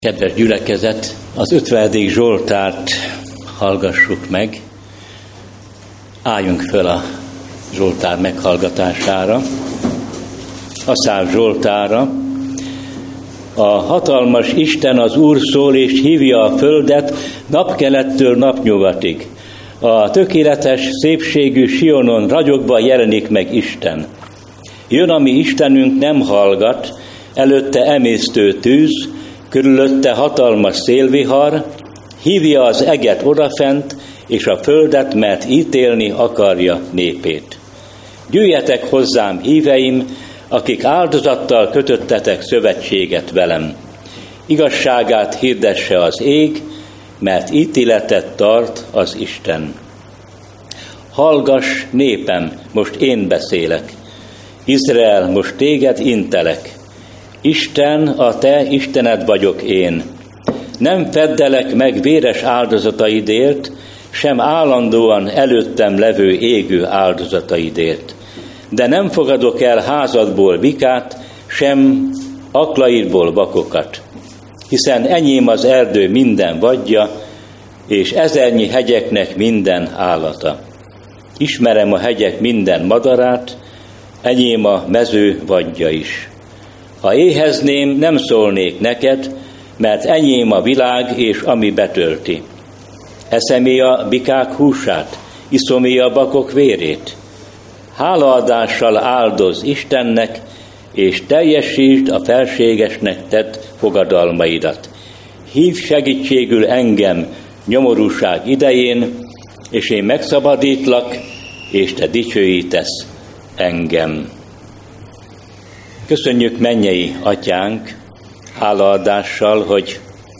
Kedves gyülekezet, az 50. Zsoltárt hallgassuk meg. Álljunk föl a Zsoltár meghallgatására. Assáf Zsoltára. A hatalmas Isten az Úr szól, és hívja a földet napkelettől napnyugatig. A tökéletes szépségű Sionon ragyogva jelenik meg Isten. Jön, ami Istenünk nem hallgat, előtte emésztő tűz, körülötte hatalmas szélvihar, hívja az eget odafent, és a földet, mert ítélni akarja népét. Gyűjjetek hozzám, híveim, akik áldozattal kötöttetek szövetséget velem. Igazságát hirdesse az ég, mert ítéletet tart az Isten. Hallgass, népem, most én beszélek. Izrael, most téged intelek. Isten, a te Istened vagyok én. Nem feddelek meg véres áldozataidért, sem állandóan előttem levő égő áldozataidért. De nem fogadok el házadból bikát, sem aklaidból vakokat. Hiszen enyém az erdő minden vadja, és ezernyi hegyeknek minden állata. Ismerem a hegyek minden madarát, enyém a mező vadja is. Ha éhezném, nem szólnék neked, mert enyém a világ és ami betölti. Eszemé a bikák húsát, iszomé a bakok vérét. Hálaadással áldoz Istennek, és teljesítsd a felségesnek tett fogadalmaidat. Hívd segítségül engem nyomorúság idején, és én megszabadítlak, és te dicsőítesz engem. Köszönjük, mennyei Atyánk, hálaadással, hogy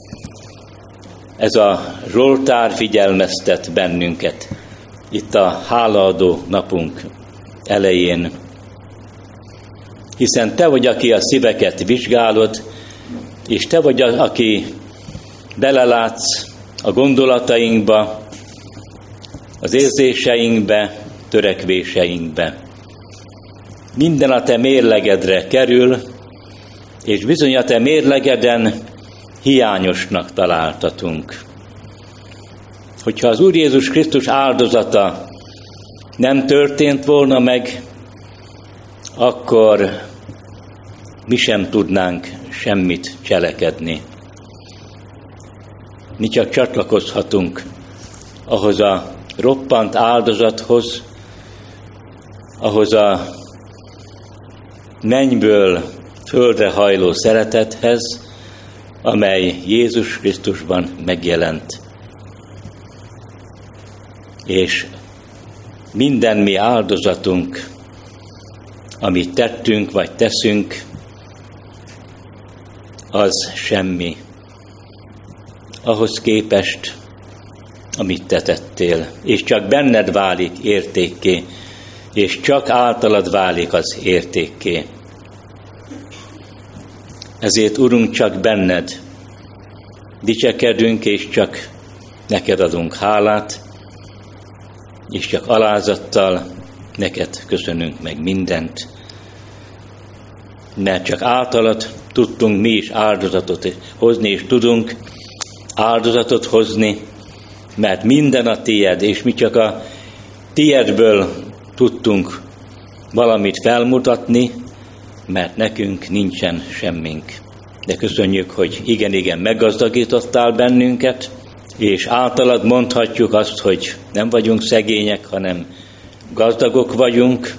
ez a Zsoltár figyelmeztet bennünket itt a hálaadó napunk elején. Hiszen te vagy, aki a szíveket vizsgálod, és te vagy, aki belelátsz a gondolatainkba, az érzéseinkbe, törekvéseinkbe. Minden a te mérlegedre kerül, és bizony a te mérlegeden hiányosnak találtatunk. Hogyha az Úr Jézus Krisztus áldozata nem történt volna meg, akkor mi sem tudnánk semmit cselekedni. Mi csak csatlakozhatunk ahhoz a roppant áldozathoz, ahhoz a mennyből földre hajló szeretethez, amely Jézus Krisztusban megjelent. És minden mi áldozatunk, amit tettünk vagy teszünk, az semmi. Ahhoz képest, amit te tettél, és csak benned válik értékké, és csak általad válik az értékké. Ezért, Urunk, csak benned dicsekedünk, és csak neked adunk hálát, és csak alázattal neked köszönünk meg mindent, mert csak általad tudtunk mi is áldozatot hozni, és tudunk áldozatot hozni, mert minden a tied, és mi csak a tiedből tudtunk valamit felmutatni, mert nekünk nincsen semmink. De köszönjük, hogy igen, meggazdagítottál bennünket, és általad mondhatjuk azt, hogy nem vagyunk szegények, hanem gazdagok vagyunk,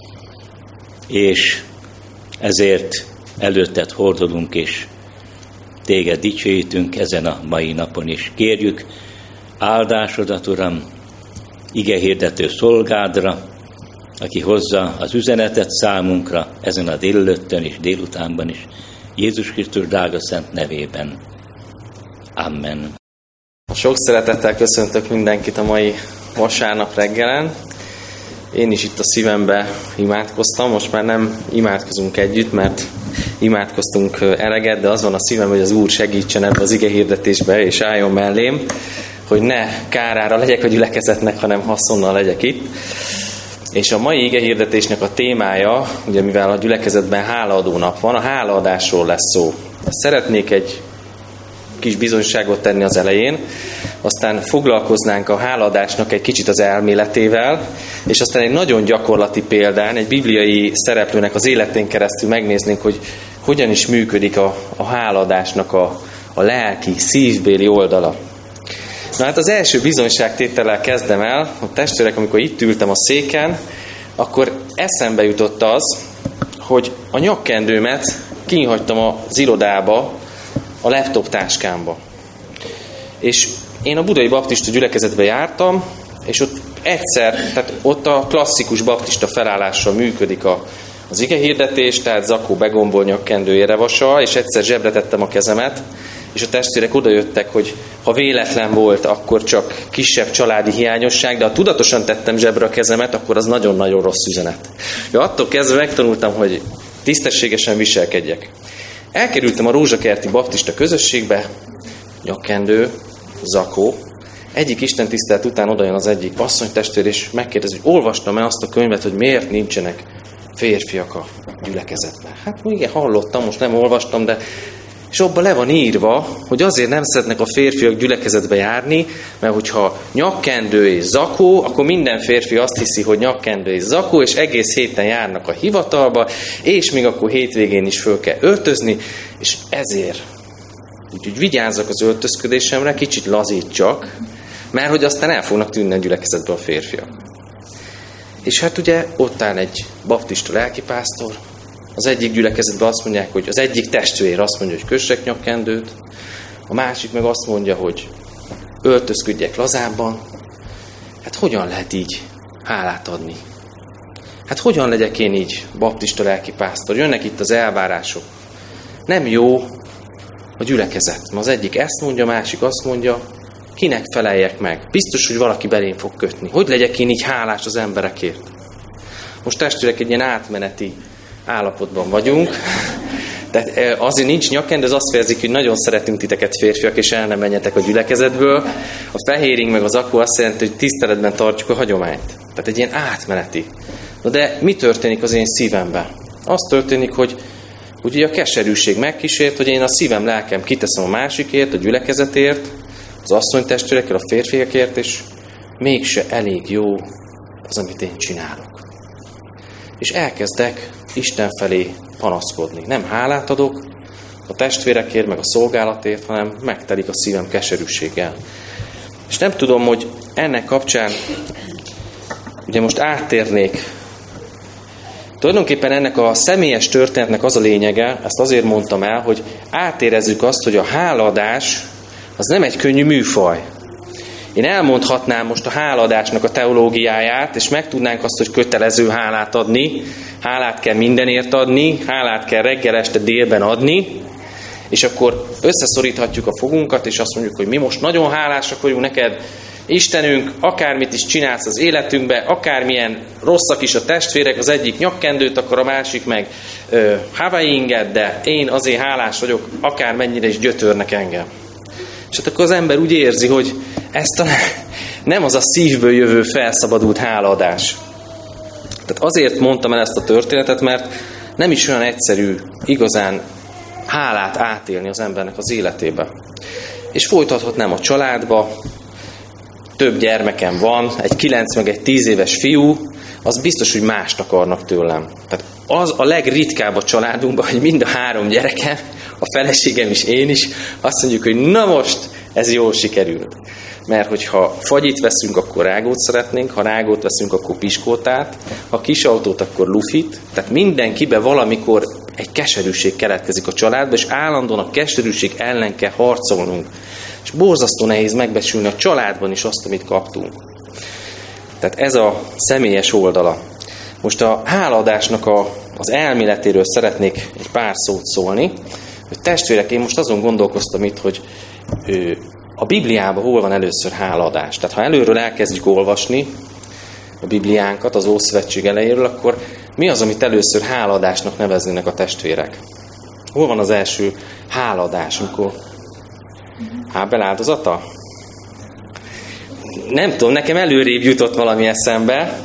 és ezért előtted hordolunk, és téged dicsőítünk ezen a mai napon is. Kérjük áldásodat, Uram, igehirdető szolgádra, aki hozza az üzenetet számunkra ezen a délelőttön és délutánban is. Jézus Krisztus drága szent nevében. Amen. Sok szeretettel köszöntök mindenkit a mai vasárnap reggelen. Én is itt a szívembe imádkoztam, most már nem imádkozunk együtt, mert imádkoztunk eleget, de az van a szívem, hogy az Úr segítsen ebbe az igehirdetésbe, és álljon mellém, hogy ne kárára legyek a gyülekezetnek, hanem haszonnal legyek itt. És a mai igehirdetésnek a témája, ugye mivel a gyülekezetben hálaadó nap van, a hálaadásról lesz szó. Szeretnék egy kis bizonyságot tenni az elején, aztán foglalkoznánk a hálaadásnak egy kicsit az elméletével, és aztán egy nagyon gyakorlati példán, egy bibliai szereplőnek az életén keresztül megnéznénk, hogy hogyan is működik a hálaadásnak a lelki, szívbéli oldala. Na hát az első bizonyságtétellel kezdem el. A testvérek, amikor itt ültem a széken, akkor eszembe jutott az, hogy a nyakkendőmet kihagytam az irodába, a laptop táskámba. És én a budai baptista gyülekezetbe jártam, és ott tehát ott a klasszikus baptista felállással működik az igehirdetés, tehát zakó, begombol, nyakkendő, érevasa, és egyszer zsebre tettem a kezemet, és a testvérek odajöttek, hogy ha véletlen volt, akkor csak kisebb családi hiányosság, de ha tudatosan tettem zsebre a kezemet, akkor az nagyon-nagyon rossz üzenet. Attól kezdve megtanultam, hogy tisztességesen viselkedjek. Elkerültem a Rózsakerti baptista közösségbe, nyakkendő, zakó. Egyik istentisztelet után odajön az egyik asszonytestvér, és megkérdezi, hogy olvastam-e azt a könyvet, hogy miért nincsenek férfiak a gyülekezetben. Hát igen, hallottam, most nem olvastam, de és abban le van írva, hogy azért nem szeretnek a férfiak gyülekezetbe járni, mert hogyha nyakkendő és zakó, akkor minden férfi azt hiszi, hogy nyakkendő és zakó, és egész héten járnak a hivatalba, és még akkor hétvégén is föl kell öltözni, és ezért. Úgyhogy vigyázzak az öltözködésemre, kicsit lazítsak, mert hogy aztán el fognak tűnni a gyülekezetbe a férfiak. És hát ugye ott áll egy baptista lelkipásztor, az egyik gyülekezetben azt mondják, hogy az egyik testvér azt mondja, hogy kössek nyakkendőt, a másik meg azt mondja, hogy öltözködjek lazábban. Hát hogyan lehet így hálát adni? Hát hogyan legyek én így baptista lelkipásztor? Jönnek itt az elvárások. Nem jó a gyülekezet. Az egyik ezt mondja, a másik azt mondja, kinek feleljek meg? Biztos, hogy valaki belém fog kötni. Hogy legyek én így hálás az emberekért? Most testvérek, egy ilyen átmeneti állapotban vagyunk. Tehát azért nincs nyakkendő, ez azt fejezik, hogy nagyon szeretünk titeket férfiak, és el nem menjetek a gyülekezetből. A fehéring meg az zakó azt jelenti, hogy tiszteletben tartjuk a hagyományt. Tehát egy ilyen átmeneti. Na de mi történik az én szívemben? Az történik, hogy ugye a keserűség megkísért, hogy én a szívem, lelkem kiteszem a másikért, a gyülekezetért, az asszonytestvérekkel, a férfiakért, és mégse elég jó az, amit én csinálok. És elkezdek Isten felé panaszkodni. Nem hálát adok a testvérekért, meg a szolgálatért, hanem megtelik a szívem keserűséggel. És nem tudom, hogy ennek kapcsán, ugye most áttérnék. Tulajdonképpen ennek a személyes történetnek az a lényege, ezt azért mondtam el, hogy átérezzük azt, hogy a hálaadás az nem egy könnyű műfaj. Én elmondhatnám most a hálaadásnak a teológiáját, és megtudnánk azt, hogy kötelező hálát adni, hálát kell mindenért adni, hálát kell reggel, este, délben adni, és akkor összeszoríthatjuk a fogunkat, és azt mondjuk, hogy mi most nagyon hálásak vagyunk neked, Istenünk, akármit is csinálsz az életünkbe, akármilyen rosszak is a testvérek, az egyik nyakkendőt akar, a másik meg Hawaii inget, de én azért hálás vagyok, akármennyire is gyötörnek engem. És hát akkor az ember úgy érzi, hogy ez talán nem az a szívből jövő felszabadult hálaadás. Tehát azért mondtam el ezt a történetet, mert nem is olyan egyszerű igazán hálát átélni az embernek az életébe. És folytathatnám a családba, több gyermekem van, egy 9 meg egy 10 éves fiú, az biztos, hogy mást akarnak tőlem. Tehát az a legritkább a családunkban, hogy mind a 3 gyerekem, a feleségem is, én is, azt mondjuk, hogy na most ez jól sikerült. Mert hogyha fagyit veszünk, akkor rágót szeretnénk, ha rágót veszünk, akkor piskótát, ha kis autót, akkor lufit. Tehát mindenkiben valamikor egy keserűség keletkezik a családba, és állandóan a keserűség ellen kell harcolnunk. És borzasztó nehéz megbecsülni a családban is azt, amit kaptunk. Tehát ez a személyes oldala. Most a hálaadásnak az elméletéről szeretnék egy pár szót szólni. Hogy testvérek, én most azon gondolkoztam itt, hogy a Bibliában hol van először hálaadás. Tehát ha előről elkezdjük olvasni a Bibliánkat az Ószövetség elejéről, akkor mi az, amit először hálaadásnak neveznének a testvérek? Hol van az első hálaadás, amikor Ábel áldozata? Nem tudom, nekem előrébb jutott valami eszembe.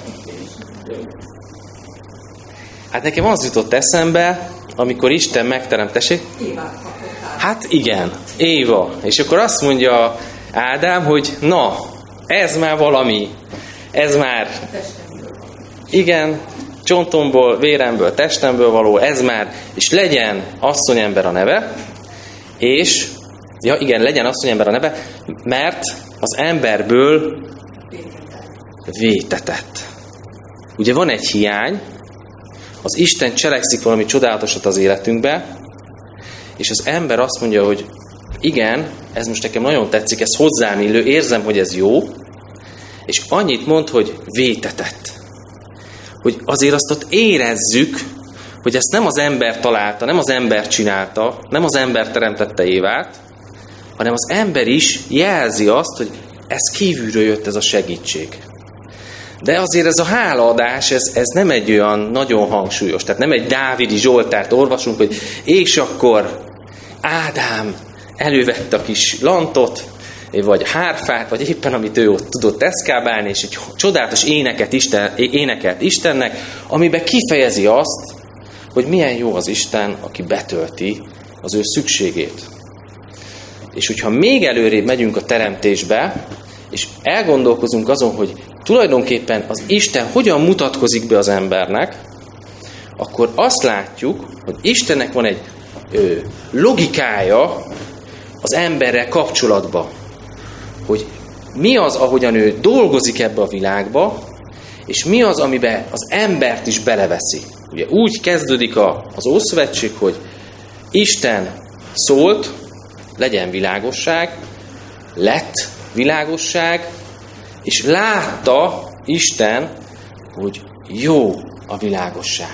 Hát nekem az jutott eszembe, amikor Isten megteremtessék. Hát igen, Éva. És akkor azt mondja Ádám, hogy na, ez már valami, ez már, igen, csontomból, véremből, testemből való, ez már, és legyen asszonyember a neve, és, ja igen, legyen asszonyember a neve, mert az emberből vétetett. Ugye van egy hiány, az Isten cselekszik valami csodálatosat az életünkbe, és az ember azt mondja, hogy igen, ez most nekem nagyon tetszik, ez hozzám illő, érzem, hogy ez jó, és annyit mond, hogy vétetett. Hogy azért azt ott érezzük, hogy ezt nem az ember találta, nem az ember csinálta, nem az ember teremtette Évát, hanem az ember is jelzi azt, hogy ez kívülről jött ez a segítség. De azért ez a hálaadás, ez nem egy olyan nagyon hangsúlyos. Tehát nem egy dávidi zsoltárt olvasunk, hogy és akkor Ádám elővette a kis lantot, vagy hárfát, vagy éppen amit ő ott tudott eszkábálni, és egy csodálatos énekelt Istennek, amiben kifejezi azt, hogy milyen jó az Isten, aki betölti az ő szükségét. És hogyha még előrébb megyünk a teremtésbe, és elgondolkozunk azon, hogy tulajdonképpen az Isten hogyan mutatkozik be az embernek, akkor azt látjuk, hogy Istennek van egy logikája az emberrel kapcsolatban. Hogy mi az, ahogyan ő dolgozik ebbe a világba, és mi az, amiben az embert is beleveszi. Ugye úgy kezdődik az Ószövetség, hogy Isten szólt, legyen világosság, lett világosság, és látta Isten, hogy jó a világosság.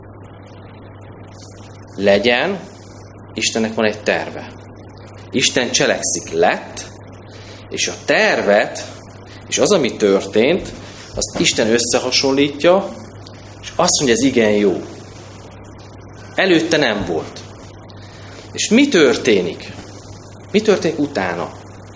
Legyen, Istennek van egy terve. Isten cselekszik, lett, és a tervet, és az, ami történt, azt Isten összehasonlítja, és azt mondja, ez igen jó. Előtte nem volt. És mi történik? Mi történik utána?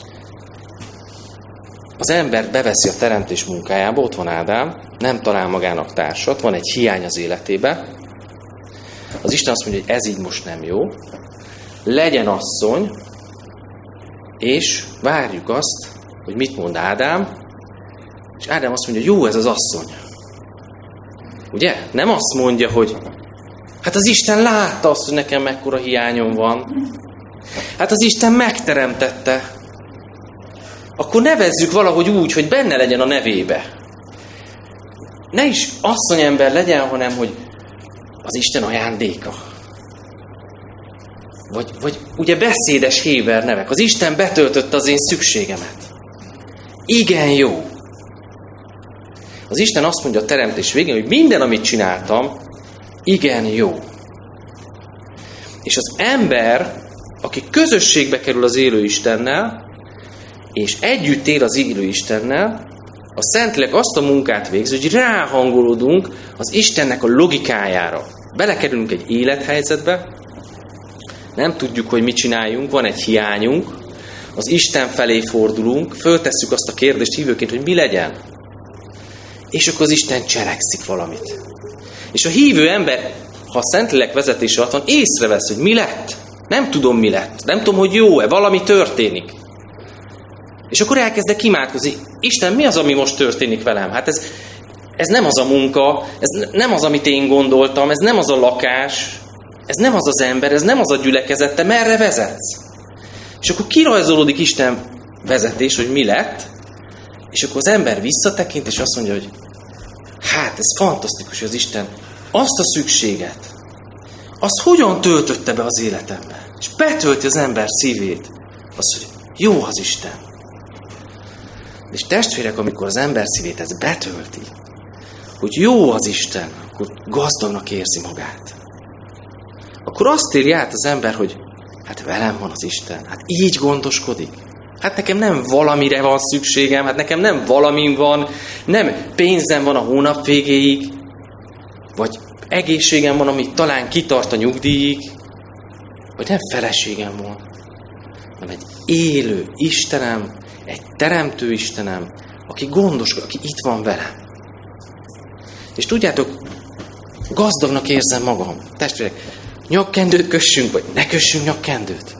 Az ember beveszi a teremtés munkájába, ott van Ádám, nem talál magának társat, van egy hiány az életébe. Az Isten azt mondja, hogy ez így most nem jó. Legyen asszony, és várjuk azt, hogy mit mond Ádám, és Ádám azt mondja, jó ez az asszony. Ugye? Nem azt mondja, hogy hát az Isten látta azt, hogy nekem mekkora hiányom van. Hát az Isten megteremtette. Akkor nevezzük valahogy úgy, hogy benne legyen a nevébe. Ne is asszonyember legyen, hanem hogy az Isten ajándéka. Vagy ugye beszédes héber nevek. Az Isten betöltötte az én szükségemet. Igen jó. Az Isten azt mondja a teremtés végén, hogy minden, amit csináltam, igen jó. És az ember, aki közösségbe kerül az élő Istennel, és együtt él az élő Istennel, a Szentlélek azt a munkát végzi, hogy ráhangolódunk az Istennek a logikájára. Belekerülünk egy élethelyzetbe, nem tudjuk, hogy mit csináljunk, van egy hiányunk, az Isten felé fordulunk, föltesszük azt a kérdést hívőként, hogy mi legyen. És akkor az Isten cselekszik valamit. És a hívő ember, ha a Szentlélek vezetése alatt van, észrevesz, hogy mi lett. Nem tudom, mi lett. Nem tudom, hogy jó-e, valami történik. És akkor elkezdek imádkozni. Isten, mi az, ami most történik velem? Hát ez nem az a munka, ez nem az, amit én gondoltam, ez nem az a lakás, ez nem az az ember, ez nem az a gyülekezet, te merre vezetsz? És akkor kirajzolódik Isten vezetés, hogy mi lett, és akkor az ember visszatekint, és azt mondja, hogy hát ez fantasztikus, hogy az Isten azt a szükséget, azt hogyan töltötte be az életembe. És betölti az ember szívét. Az, hogy jó az Isten. És testvérek, amikor az ember szívét ez betölti, hogy jó az Isten, akkor gazdagnak érzi magát. Akkor azt írja át az ember, hogy hát velem van az Isten, hát így gondoskodik. Hát nekem nem valamire van szükségem, hát nekem nem valamim van, nem pénzem van a hónap végéig, vagy egészségem van, ami talán kitart a nyugdíjig, vagy nem feleségem van, hanem egy élő Istenem, egy teremtő Istenem, aki gondoskodik, aki itt van velem. És tudjátok, gazdagnak érzem magam. Testvérek, nyakkendőt kössünk, vagy ne kössünk nyakkendőt.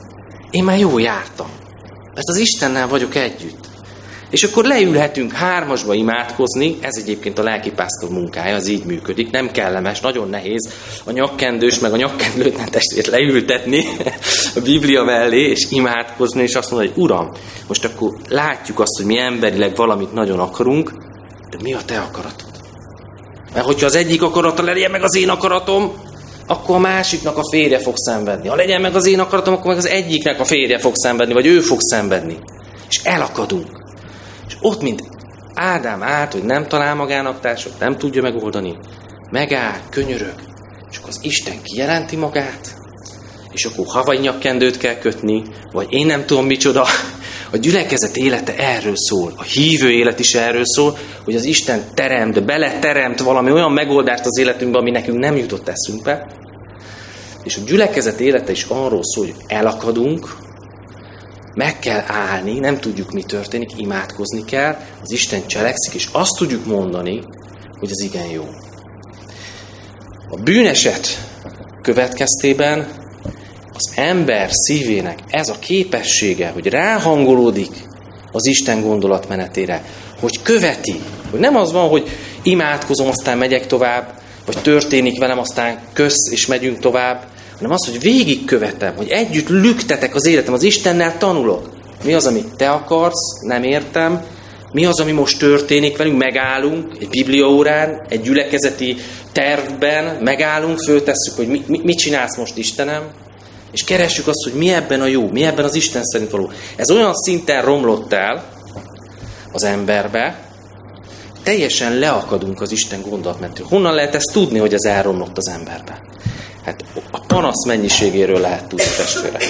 én már jól jártam. Mert az Istennel vagyok együtt. És akkor leülhetünk hármasba imádkozni, ez egyébként a lelkipásztor munkája, az így működik, nem kellemes, nagyon nehéz a nyakkendős, meg a nyakkendőtlen testvért leültetni a Biblia mellé, és imádkozni, és azt mondani, hogy Uram, most akkor látjuk azt, hogy mi emberileg valamit nagyon akarunk, de mi a te akaratod? Mert hogyha az egyik akarata legyen meg az én akaratom, akkor a másiknak a férje fog szenvedni. Ha legyen meg az én akaratom, akkor meg az egyiknek a férje fog szenvedni, vagy ő fog szenvedni. És elakadunk. És ott, mint Ádám állt, hogy nem talál magának társat, nem tudja megoldani, megáll, könyörög, és akkor az Isten kijelenti magát, és akkor havai nyakkendőt kell kötni, vagy én nem tudom micsoda. A gyülekezet élete erről szól, a hívő élet is erről szól, hogy az Isten teremt, beleteremt valami olyan megoldást az életünkbe, ami nekünk nem jutott eszünkbe. És a gyülekezet élete is arról szól, hogy elakadunk, meg kell állni, nem tudjuk, mi történik, imádkozni kell, az Isten cselekszik, és azt tudjuk mondani, hogy az igen jó. A bűneset következtében az ember szívének ez a képessége, hogy ráhangolódik az Isten gondolatmenetére, hogy követi, hogy nem az van, hogy imádkozom, aztán megyek tovább, vagy történik velem, aztán kösz, és megyünk tovább, hanem az, hogy végigkövetem, hogy együtt lüktetek az életem, az Istennel tanulok. Mi az, amit te akarsz, nem értem, mi az, ami most történik velünk, megállunk egy bibliaórán, egy gyülekezeti tervben, megállunk, föltesszük, hogy mit csinálsz most, Istenem, és keressük azt, hogy mi ebben a jó, mi ebben az Isten szerint való. Ez olyan szinten romlott el az emberbe, teljesen leakadunk az Isten gondolatmenetről. Honnan lehet ezt tudni, hogy ez elromlott az emberbe? Hát a panasz mennyiségéről lehet tudni, testvérek.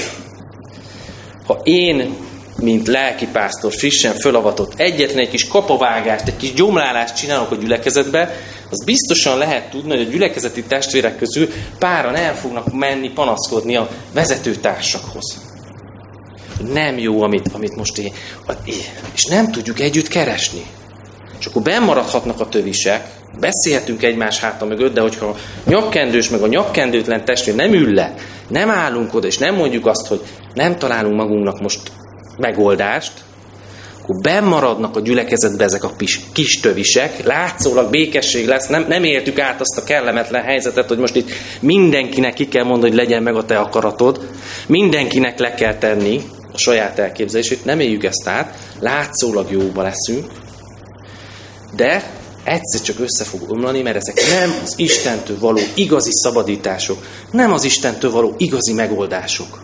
Ha én, mint lelkipásztor, frissen fölavatott, egyetlen egy kis kapavágást, egy kis gyomlálást csinálok a gyülekezetbe, az biztosan lehet tudni, hogy a gyülekezeti testvérek közül páran el fognak menni panaszkodni a vezetőtársakhoz. Nem jó, amit most én... És nem tudjuk együtt keresni. És akkor bennmaradhatnak a tövisek, beszélhetünk egymás háta mögött, de hogyha a nyakkendős meg a nyakkendőtlen testvér nem ül le, nem állunk oda, és nem mondjuk azt, hogy nem találunk magunknak most megoldást, akkor bennmaradnak a gyülekezetbe ezek a kis tövisek, látszólag békesség lesz, nem értük át azt a kellemetlen helyzetet, hogy most itt mindenkinek ki kell mondani, hogy legyen meg a te akaratod, mindenkinek le kell tenni a saját elképzelését, nem éljük ezt át, látszólag jóba leszünk, de egyszer csak össze fog omlani, mert ezek nem az Istentől való igazi szabadítások, nem az Istentől való igazi megoldások.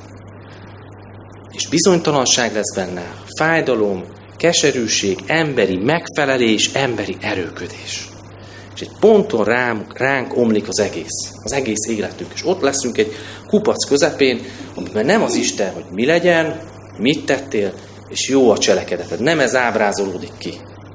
És bizonytalanság lesz benne, fájdalom, keserűség, emberi megfelelés, emberi erőködés. És egy ponton ránk omlik az egész életünk. És ott leszünk egy kupac közepén, amiben nem az Isten, hogy mi legyen, mit tettél, és jó a cselekedeted. Nem ez ábrázolódik ki.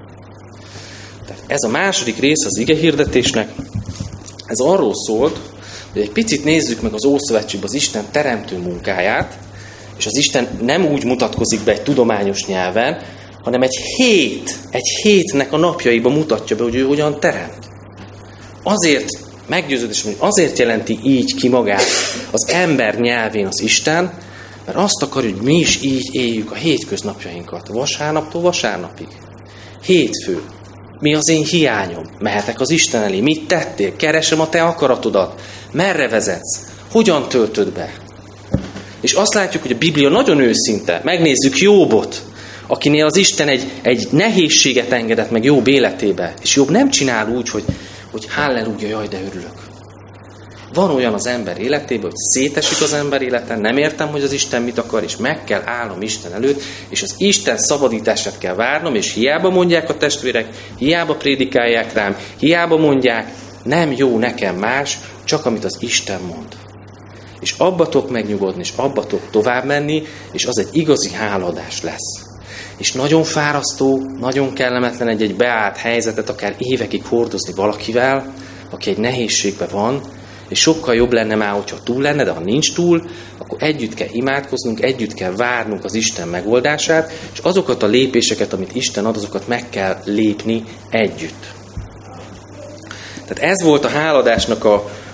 Tehát ez a második rész az igehirdetésnek. Ez arról szólt, hogy egy picit nézzük meg az Ószövetségben az Isten teremtő munkáját, és az Isten nem úgy mutatkozik be egy tudományos nyelven, hanem egy hétnek a napjaiban mutatja be, hogy ő hogyan teremt. Azért meggyőződésem, hogy azért jelenti így ki magát az ember nyelvén az Isten, mert azt akarja, hogy mi is így éljük a hétköznapjainkat, vasárnaptól vasárnapig. Hétfő. Mi az én hiányom? Mehetek az Isten elé. Mit tettél? Keresem a te akaratodat. Merre vezetsz? Hogyan töltöd be? És azt látjuk, hogy a Biblia nagyon őszinte. Megnézzük Jóbot, akinél az Isten egy nehézséget engedett meg Jobb életébe. És Jobb nem csinál úgy, hogy halleluja, jaj, de örülök. Van olyan az ember életében, hogy szétesik az ember életen, nem értem, hogy az Isten mit akar, és meg kell állnom Isten előtt, és az Isten szabadítását kell várnom, és hiába mondják a testvérek, hiába prédikálják rám, hiába mondják, nem jó nekem más, csak amit az Isten mond. És abba tudok megnyugodni, és abba tudok tovább menni, és az egy igazi hálaadás lesz. És nagyon fárasztó, nagyon kellemetlen egy beállt helyzetet, akár évekig hordozni valakivel, aki egy nehézségben van, és sokkal jobb lenne már, hogyha túl lenne, de ha nincs túl, akkor együtt kell imádkoznunk, együtt kell várnunk az Isten megoldását, és azokat a lépéseket, amit Isten ad, azokat meg kell lépni együtt. Tehát ez volt a háladásnak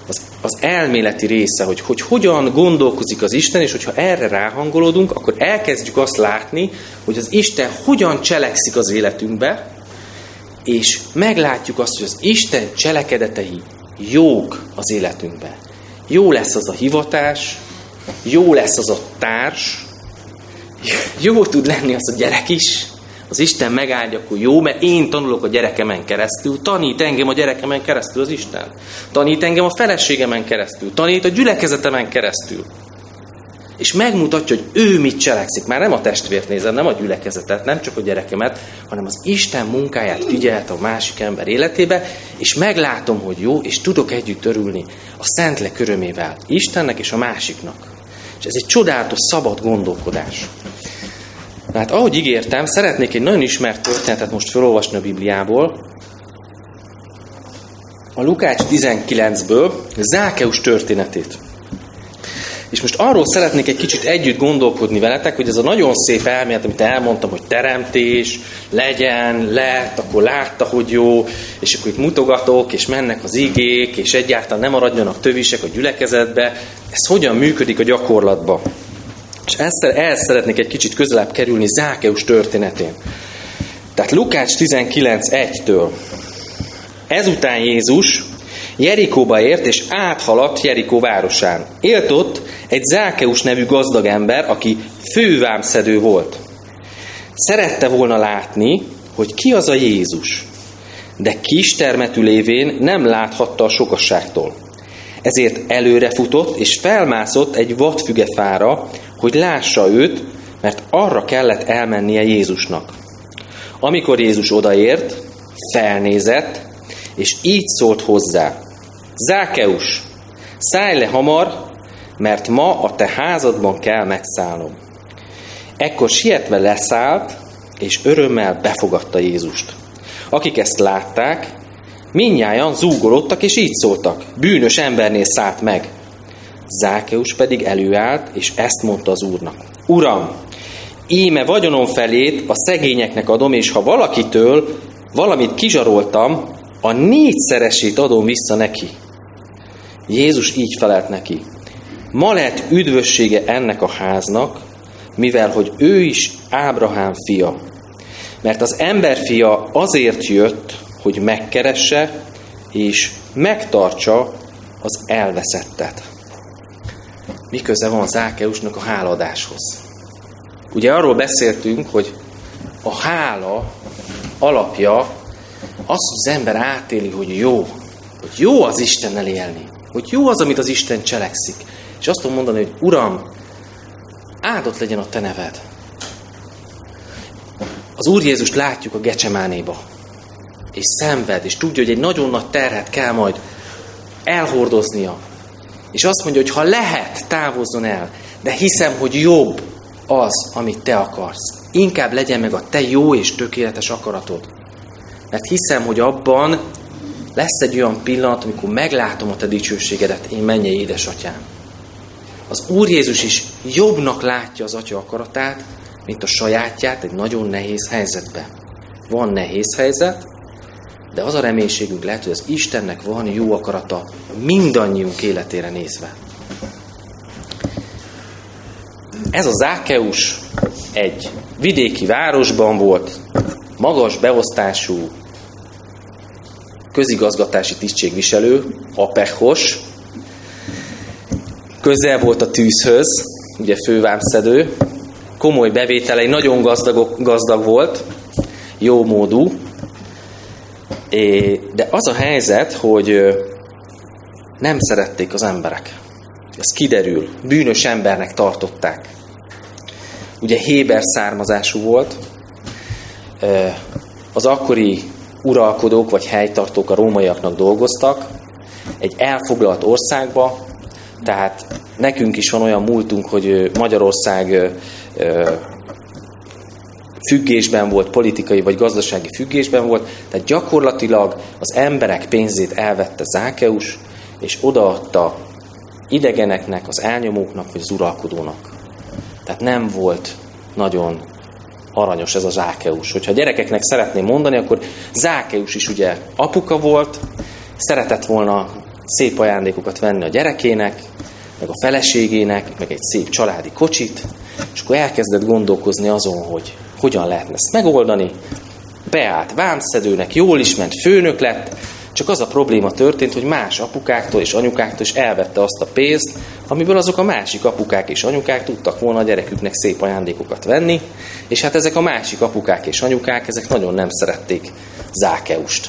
az elméleti része, hogy hogyan gondolkozik az Isten, és hogyha erre ráhangolódunk, akkor elkezdjük azt látni, hogy az Isten hogyan cselekszik az életünkbe, és meglátjuk azt, hogy az Isten cselekedetei jók az életünkben. Jó lesz az a hivatás, jó lesz az a társ, jó tud lenni az a gyerek is. Az Isten megáldja, akkor jó, mert én tanulok a gyerekemen keresztül, tanít engem a gyerekemen keresztül az Isten. Tanít engem a feleségemen keresztül, tanít a gyülekezetemen keresztül. És megmutatja, hogy ő mit cselekszik. Már nem a testvért nézem, nem a gyülekezetet, nem csak a gyerekemet, hanem az Isten munkáját figyelte a másik ember életébe, és meglátom, hogy jó, és tudok együtt örülni a Szentlélek örömével, Istennek és a másiknak. És ez egy csodálatos, szabad gondolkodás. Hát ahogy ígértem, szeretnék egy nagyon ismert történetet most felolvasni a Bibliából. A Lukács 19-ből, Zákeus történetét. És most arról szeretnék egy kicsit együtt gondolkodni veletek, hogy ez a nagyon szép elmélet, amit elmondtam, hogy teremtés, legyen, lett, akkor látta, hogy jó, és akkor itt mutogatok, és mennek az igék, és egyáltalán nem maradjanak tövisek a gyülekezetbe. Ez hogyan működik a gyakorlatban? És ehhez szeretnék egy kicsit közelebb kerülni Zákeus történetén. Tehát Lukács 19:1-től. Ezután Jézus Jerikóba ért, és áthaladt Jerikó városán. Élt ott egy Zákeus nevű gazdag ember, aki fővámszedő volt. Szerette volna látni, hogy ki az a Jézus, de kis termetű lévén nem láthatta a sokasságtól. Ezért előrefutott, és felmászott egy vadfügefára, hogy lássa őt, mert arra kellett elmennie Jézusnak. Amikor Jézus odaért, felnézett, és így szólt hozzá: Zákeus, szállj le hamar, mert ma a te házadban kell megszállnom. Ekkor sietve leszállt, és örömmel befogadta Jézust. Akik ezt látták, mindnyájan zúgolódtak, és így szóltak: bűnös embernél szállt meg. Zákeus pedig előállt, és ezt mondta az Úrnak: Uram, íme vagyonom felét a szegényeknek adom, és ha valakitől valamit kizsaroltam, a 4-szeresét adom vissza neki. Jézus így felelt neki: ma lett üdvössége ennek a háznak, mivel hogy ő is Ábrahám fia. Mert az emberfia azért jött, hogy megkeresse és megtartsa az elveszettet. Mi köze van Zákeusnak a hálaadáshoz? Ugye arról beszéltünk, hogy a hála alapja az, hogy az ember átéli, hogy jó az Istennel élni, hogy jó az, amit az Isten cselekszik. És azt tudom mondani, hogy Uram, áldott legyen a te neved. Az Úr Jézust látjuk a Gecsemánéba, és szenved, és tudja, hogy egy nagyon nagy terhet kell majd elhordoznia. És azt mondja, hogy ha lehet, távozzon el, de hiszem, hogy jobb az, amit te akarsz. Inkább legyen meg a te jó és tökéletes akaratod. Mert hiszem, hogy abban lesz egy olyan pillanat, amikor meglátom a te dicsőségedet, én mennyei édesatyám. Az Úr Jézus is jobbnak látja az Atya akaratát, mint a sajátját egy nagyon nehéz helyzetben. Van nehéz helyzet, de az a reménységünk lehet, hogy az Istennek van jó akarata mindannyiunk életére nézve. Ez a Zákeus egy vidéki városban volt, magas beosztású közigazgatási tisztségviselő, apechos, közel volt a tűzhöz, ugye fővámszedő, komoly bevételei, nagyon gazdag volt, jó módú, de az a helyzet, hogy nem szerették az emberek. Ez kiderül. Bűnös embernek tartották. Ugye héber származású volt. Az akkori uralkodók vagy helytartók a rómaiaknak dolgoztak. Egy elfoglalt országba, tehát nekünk is van olyan múltunk, hogy Magyarország függésben volt, politikai vagy gazdasági függésben volt, tehát gyakorlatilag az emberek pénzét elvette Zákeus, és odaadta idegeneknek, az elnyomóknak, vagy az uralkodónak. Tehát nem volt nagyon aranyos ez a Zákeus. Hogyha a gyerekeknek szeretném mondani, akkor Zákeus is ugye apuka volt, szeretett volna szép ajándékokat venni a gyerekének, meg a feleségének, meg egy szép családi kocsit, és akkor elkezdett gondolkozni azon, hogy hogyan lehetne ezt megoldani. Beállt vámszedőnek, jól is ment, főnök lett, csak az a probléma történt, hogy más apukáktól és anyukáktól is elvette azt a pénzt, amiből azok a másik apukák és anyukák tudtak volna a gyereküknek szép ajándékokat venni, és hát ezek a másik apukák és anyukák, ezek nagyon nem szerették Zákeust.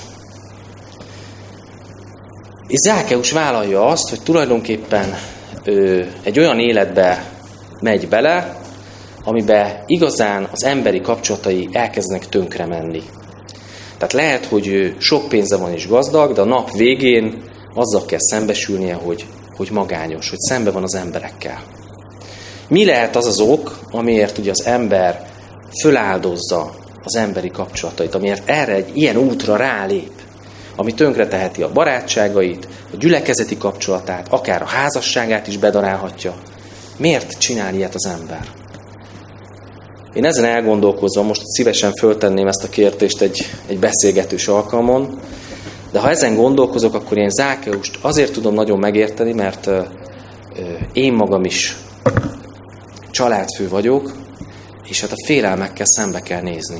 És Zákeus vállalja azt, hogy tulajdonképpen egy olyan életbe megy bele, amiben igazán az emberi kapcsolatai elkezdenek tönkre menni. Tehát lehet, hogy sok pénze van és gazdag, de a nap végén azzal kell szembesülnie, hogy magányos, hogy szembe van az emberekkel. Mi lehet az az ok, amiért ugye az ember föláldozza az emberi kapcsolatait, amiért erre egy ilyen útra rálép, ami tönkreteheti a barátságait, a gyülekezeti kapcsolatát, akár a házasságát is bedarálhatja. Miért csinál ilyet az ember? Én ezen elgondolkozva most szívesen föltenném ezt a kérdést egy beszélgetős alkalmon, de ha ezen gondolkozok, akkor én Zákeust azért tudom nagyon megérteni, mert én magam is családfő vagyok, és hát a félelmekkel szembe kell nézni.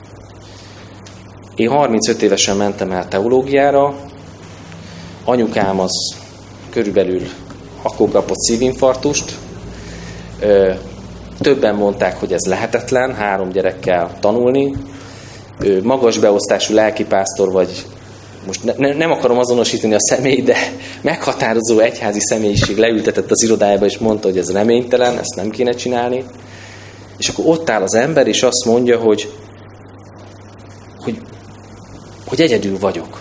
Én 35 évesen mentem el teológiára, anyukám az körülbelül akkor kapott szívinfarktust, többen mondták, hogy ez lehetetlen, 3 gyerekkel tanulni, magas beosztású lelkipásztor vagy, most nem akarom azonosítani a személyt, de meghatározó egyházi személyiség leültetett az irodájába, és mondta, hogy ez reménytelen, ezt nem kéne csinálni. És akkor ott áll az ember, és azt mondja, hogy egyedül vagyok.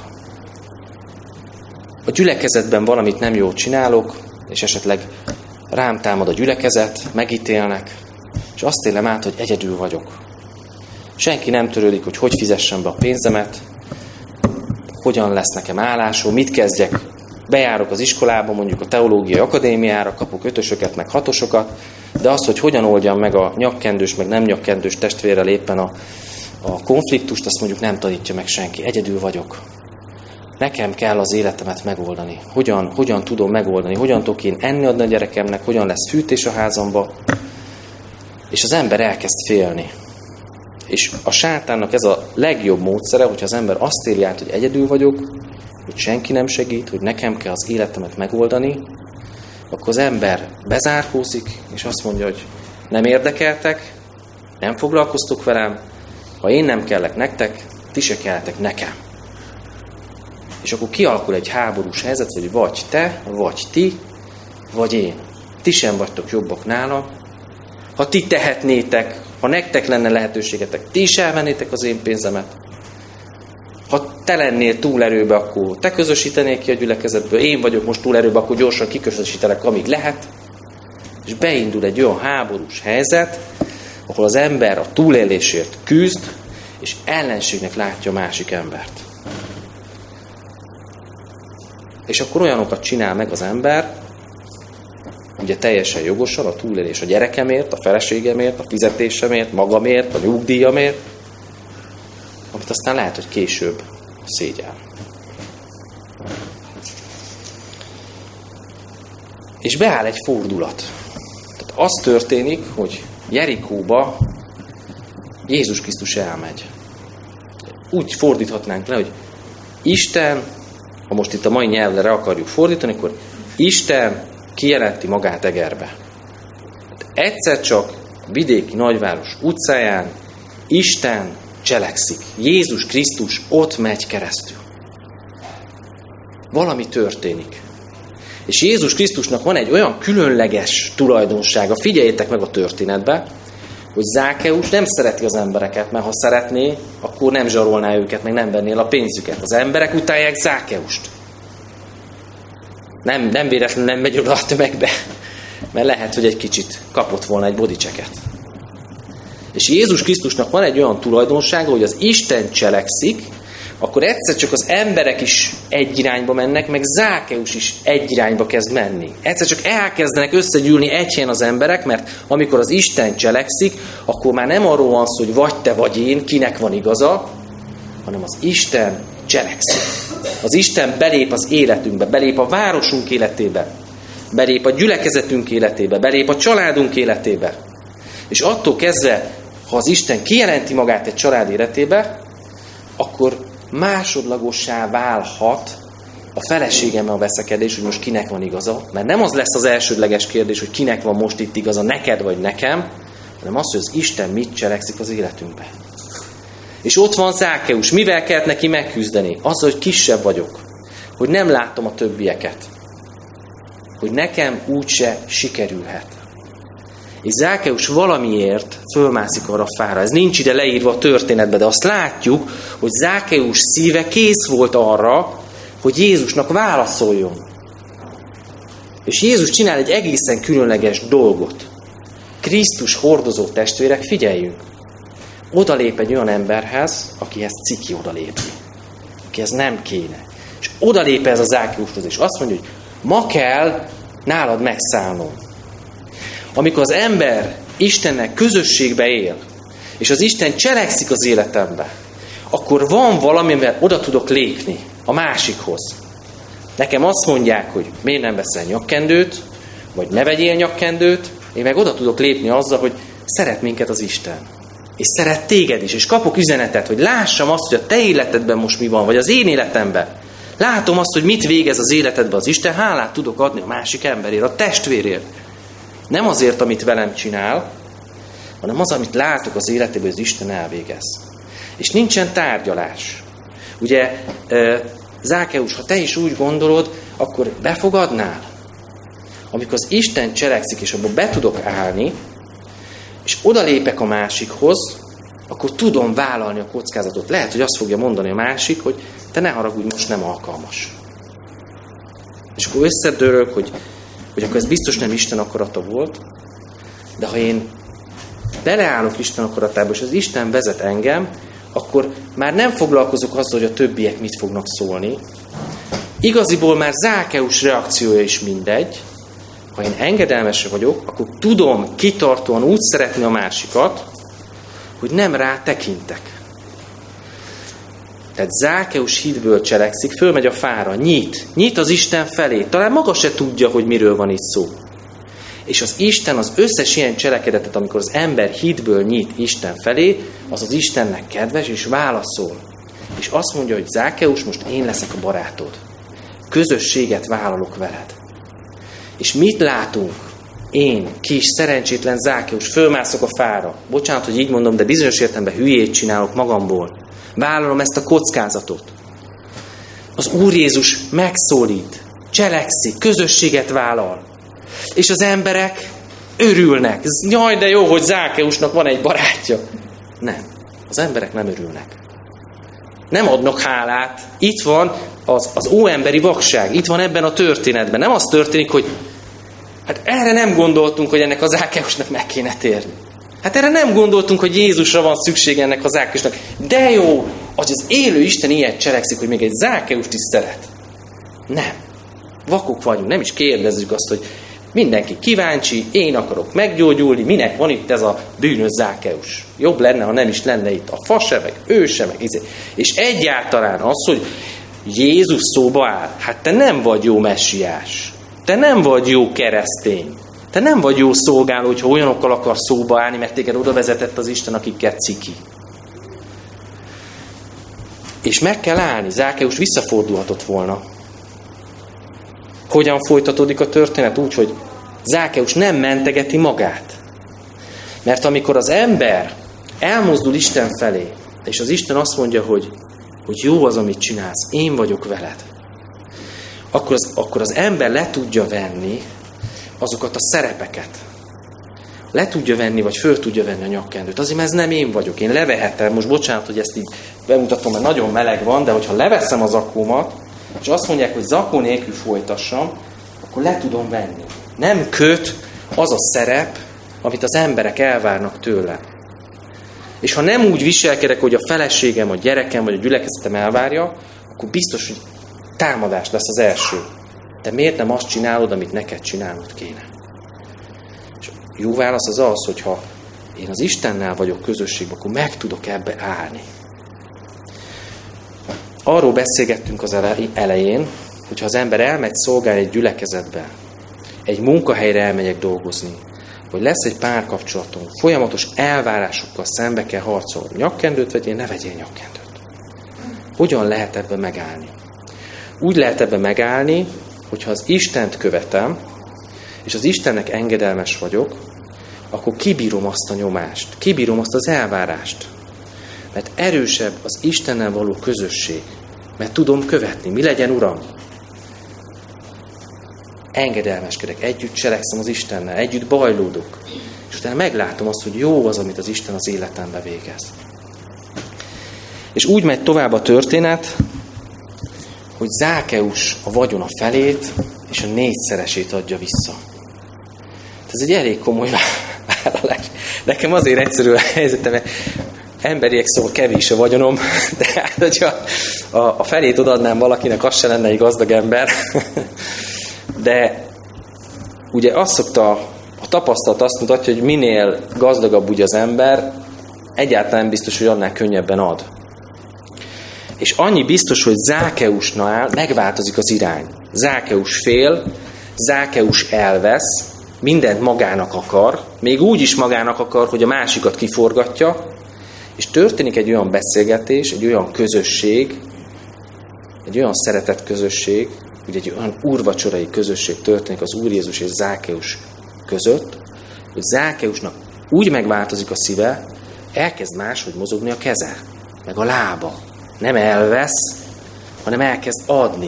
A gyülekezetben valamit nem jól csinálok, és esetleg rám támad a gyülekezet, megítélnek, és azt élem át, hogy egyedül vagyok. Senki nem törődik, hogy fizessem be a pénzemet, hogyan lesz nekem állásom, mit kezdjek, bejárok az iskolába, mondjuk a teológiai akadémiára, kapok 5-ösöket, meg 6-osokat, de az, hogy hogyan oldjam meg a nyakkendős, meg nem nyakkendős testvérrel éppen a konfliktust, azt mondjuk nem tanítja meg senki. Egyedül vagyok. Nekem kell az életemet megoldani. Hogyan tudom megoldani? Hogyan tudok én enni adni a gyerekemnek? Hogyan lesz fűtés a házamba? És az ember elkezd félni. És a sátánnak ez a legjobb módszere, hogyha az ember azt éli át, hogy egyedül vagyok, hogy senki nem segít, hogy nekem kell az életemet megoldani, akkor az ember bezárkózik, és azt mondja, hogy nem érdekeltek, nem foglalkoztok velem, ha én nem kellek nektek, ti se kelltek nekem. És akkor kialakul egy háborús helyzet, hogy vagy te, vagy ti, vagy én. Ti sem vagytok jobbak nálam. Ha ti tehetnétek, ha nektek lenne lehetőségetek, ti is elvennétek az én pénzemet. Ha te lennél túlerőbe, akkor te közösítenék ki a gyülekezetből. Én vagyok most túlerőbe, akkor gyorsan kiközösítelek, amíg lehet. És beindul egy olyan háborús helyzet, ahol az ember a túlélésért küzd, és ellenségnek látja a másik embert. És akkor olyanokat csinál meg az ember, ugye teljesen jogosan, a túlélés a gyerekemért, a feleségemért, a fizetésemért, magamért, a nyugdíjamért, amit aztán lehet, hogy később szégyel. És beáll egy fordulat. Tehát az történik, hogy Jerikóba Jézus Krisztus elmegy. Úgy fordíthatnánk le, hogy Isten, ha most itt a mai nyelvre akarjuk fordítani, akkor Isten kijelenti magát Egerbe. Egyszer csak a vidéki nagyváros utcáján Isten cselekszik. Jézus Krisztus ott megy keresztül. Valami történik. És Jézus Krisztusnak van egy olyan különleges tulajdonsága, figyeljétek meg a történetbe, hogy Zákeus nem szereti az embereket, mert ha szeretné, akkor nem zsarolná őket, meg nem vennél a pénzüket. Az emberek utálják Zákeust. Nem véletlenül nem megy oda a tömegbe, mert lehet, hogy egy kicsit kapott volna egy bodychecket. És Jézus Krisztusnak van egy olyan tulajdonsága, hogy az Isten cselekszik, akkor egyszer csak az emberek is egy irányba mennek, meg Zákeus is egy irányba kezd menni. Egyszer csak elkezdenek összegyűlni egy helyen az emberek, mert amikor az Isten cselekszik, akkor már nem arról van szó, hogy vagy te vagy én, kinek van igaza, hanem az Isten cselekszik. Az Isten belép az életünkbe, belép a városunk életébe, belép a gyülekezetünk életébe, belép a családunk életébe. És attól kezdve, ha az Isten kijelenti magát egy család életébe, akkor másodlagossá válhat a feleségemmel a veszekedés, hogy most kinek van igaza. Mert nem az lesz az elsődleges kérdés, hogy kinek van most itt igaza, neked vagy nekem, hanem az, hogy az Isten mit cselekszik az életünkben. És ott van Zákeus. Mivel kellett neki megküzdeni? Azzal, hogy kisebb vagyok. Hogy nem látom a többieket. Hogy nekem úgyse sikerülhet. És Zákeus valamiért fölmászik arra a fára. Ez nincs ide leírva a történetbe, de azt látjuk, hogy Zákeus szíve kész volt arra, hogy Jézusnak válaszoljon. És Jézus csinál egy egészen különleges dolgot. Krisztus hordozó testvérek, figyeljünk! Odalép egy olyan emberhez, akihez ciki odalépni. Akihez nem kéne. És odalép ez a Zákeushoz, és azt mondja, hogy ma kell nálad megszállnom. Amikor az ember Istennek közösségbe él, és az Isten cselekszik az életembe, akkor van valami, amivel oda tudok lépni a másikhoz. Nekem azt mondják, hogy miért nem veszel nyakkendőt, vagy ne vegyél nyakkendőt, én meg oda tudok lépni azzal, hogy szeret minket az Isten. És szeret téged is, és kapok üzenetet, hogy lássam azt, hogy a te életedben most mi van, vagy az én életemben. Látom azt, hogy mit végez az életedben az Isten, hálát tudok adni a másik emberért, a testvérért. Nem azért, amit velem csinál, hanem az, amit látok az életében, hogy az Isten elvégez. És nincsen tárgyalás. Ugye, Zákeus, ha te is úgy gondolod, akkor befogadnál? Amikor az Isten cselekszik, és abban be tudok állni, és odalépek a másikhoz, akkor tudom vállalni a kockázatot. Lehet, hogy azt fogja mondani a másik, hogy te ne haragudj, most nem alkalmas. És akkor összedörög, hogy akkor ez biztos nem Isten akarata volt, de ha én beleállok Isten akaratába, és az Isten vezet engem, akkor már nem foglalkozok azzal, hogy a többiek mit fognak szólni. Igaziból már Zákeus reakciója is mindegy. Ha én engedelmes vagyok, akkor tudom kitartóan úgy szeretni a másikat, hogy nem rá tekintek. Tehát Zákeus hitből cselekszik, fölmegy a fára, nyit az Isten felé. Talán maga se tudja, hogy miről van itt szó. És az Isten az összes ilyen cselekedetet, amikor az ember hitből nyit Isten felé, az az Istennek kedves, és válaszol. És azt mondja, hogy Zákeus, most én leszek a barátod. Közösséget vállalok veled. És mit látunk? Én, kis, szerencsétlen Zákeus, fölmászok a fára. Bocsánat, hogy így mondom, de bizonyos értelemben hülyét csinálok magamból. Vállalom ezt a kockázatot. Az Úr Jézus megszólít, cselekszik, közösséget vállal. És az emberek örülnek. Jaj, de jó, hogy Zákeusnak van egy barátja. Nem. Az emberek nem örülnek. Nem adnak hálát. Itt van az óemberi vakság. Itt van ebben a történetben. Nem az történik, hogy hát erre nem gondoltunk, hogy ennek a Zákeusnak meg kéne térni. Hát erre nem gondoltunk, hogy Jézusra van szükség ennek a Zákeusnak. De jó, az élő Isten ilyet cselekszik, hogy még egy Zákeust is szeret. Nem. Vakok vagyunk, nem is kérdezzük azt, hogy mindenki kíváncsi, én akarok meggyógyulni, minek van itt ez a bűnös Zákeus. Jobb lenne, ha nem is lenne itt a fa se, meg ő se, meg izé. És egyáltalán az, hogy Jézus szóba áll, hát te nem vagy jó messiás. Te nem vagy jó keresztény. Te nem vagy jó szolgáló, hogyha olyanokkal akar szóba állni, mert téged oda vezetett az Isten, akikkel ciki. És meg kell állni. Zákeus visszafordulhatott volna. Hogyan folytatódik a történet? Úgy, hogy Zákeus nem mentegeti magát. Mert amikor az ember elmozdul Isten felé, és az Isten azt mondja, hogy jó az, amit csinálsz, én vagyok veled, akkor az ember le tudja venni azokat a szerepeket. Le tudja venni, vagy föl tudja venni a nyakkendőt. Azért, mert ez nem én vagyok. Én levehetem, most bocsánat, hogy ezt így bemutatom, mert nagyon meleg van, de hogyha leveszem a zakómat, és azt mondják, hogy zakó nélkül folytassam, akkor le tudom venni. Nem köt az a szerep, amit az emberek elvárnak tőlem. És ha nem úgy viselkedek, hogy a feleségem, a gyerekem, vagy a gyülekezetem elvárja, akkor biztos, hogy támadás lesz az első. Te miért nem azt csinálod, amit neked csinálnod kéne? És jó válasz az, hogyha én az Istennel vagyok közösségben, akkor meg tudok ebbe állni. arról beszélgettünk az elején, hogyha az ember elmegy szolgálni egy gyülekezetbe, egy munkahelyre elmegyek dolgozni, vagy lesz egy párkapcsolatom, folyamatos elvárásokkal szembe kell harcolni. Nyakkendőt vegyél, ne vegyél nyakkendőt. Hogyan lehet ebben megállni? Úgy lehet ebben megállni, hogyha az Istent követem, és az Istennek engedelmes vagyok, akkor kibírom azt a nyomást, kibírom azt az elvárást. Mert erősebb az Istennel való közösség. Mert tudom követni. Mi legyen, Uram? Engedelmeskedek, együtt cselekszem az Istennel, együtt bajlódok. És utána meglátom azt, hogy jó az, amit az Isten az életembe végez. És úgy megy tovább a történet, hogy Zákeus a vagyona felét és a 4-szeresét adja vissza. Ez egy elég komoly vállalás. Nekem azért egyszerű a helyzetem, mert emberiek szóval kevés a vagyonom, de hát, hogyha a felét odaadnám valakinek, az se lenne egy gazdag ember. De ugye azt szokta, a tapasztalat azt mutatja, hogy minél gazdagabb ugye az ember, egyáltalán biztos, hogy annál könnyebben ad. És annyi biztos, hogy Zákeusnál megváltozik az irány. Zákeus fél, Zákeus elvesz, mindent magának akar, még úgy is magának akar, hogy a másikat kiforgatja, és történik egy olyan beszélgetés, egy olyan közösség, egy olyan szeretett közösség, ugye egy olyan úrvacsorai közösség történik az Úr Jézus és Zákeus között, hogy Zákeusnak úgy megváltozik a szíve, elkezd máshogy mozogni a keze, meg a lába. Nem elvesz, hanem elkezd adni.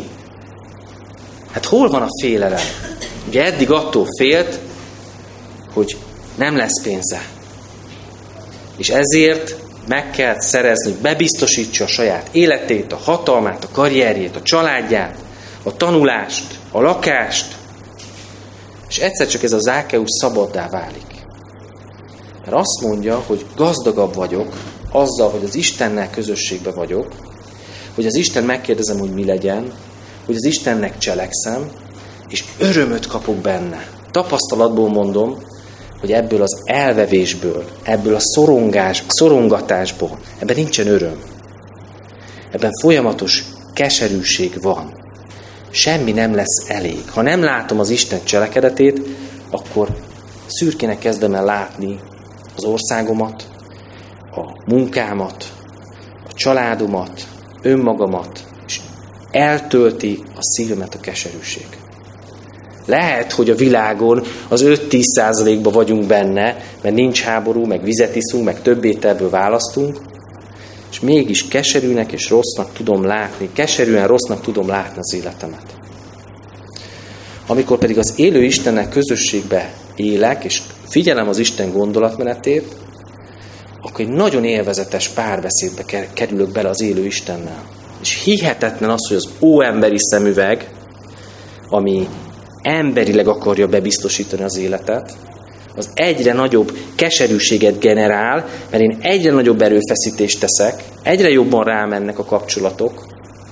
Hát hol van a félelem? Ugye eddig attól félt, hogy nem lesz pénze. És ezért meg kell szerezni, hogy bebiztosítsa a saját életét, a hatalmát, a karrierjét, a családját, a tanulást, a lakást. És egyszer csak ez a Zákeus szabaddá válik. Mert azt mondja, hogy gazdagabb vagyok azzal, hogy az Istennel közösségben vagyok, hogy az Isten megkérdezem, hogy mi legyen, hogy az Istennek cselekszem, és örömöt kapok benne. Tapasztalatból mondom, hogy ebből az elvevésből, ebből a szorongatásból, ebben nincsen öröm. Ebben folyamatos keserűség van. Semmi nem lesz elég. Ha nem látom az Isten cselekedetét, akkor szürkének kezdem el látni az országomat, a munkámat, a családomat, önmagamat, és eltölti a szívemet a keserűség. Lehet, hogy a világon az 5-10%-ban vagyunk benne, mert nincs háború, meg vizet iszunk, meg több ételből választunk, és mégis keserűnek és rossznak tudom látni, keserűen rossznak tudom látni az életemet. Amikor pedig az élő Istennel közösségbe élek, és figyelem az Isten gondolatmenetét, akkor egy nagyon élvezetes párbeszédbe kerülök bele az élő Istennel. És hihetetlen az, hogy az óemberi szemüveg, ami emberileg akarja bebiztosítani az életet, az egyre nagyobb keserűséget generál, mert én egyre nagyobb erőfeszítést teszek, egyre jobban rámennek a kapcsolatok.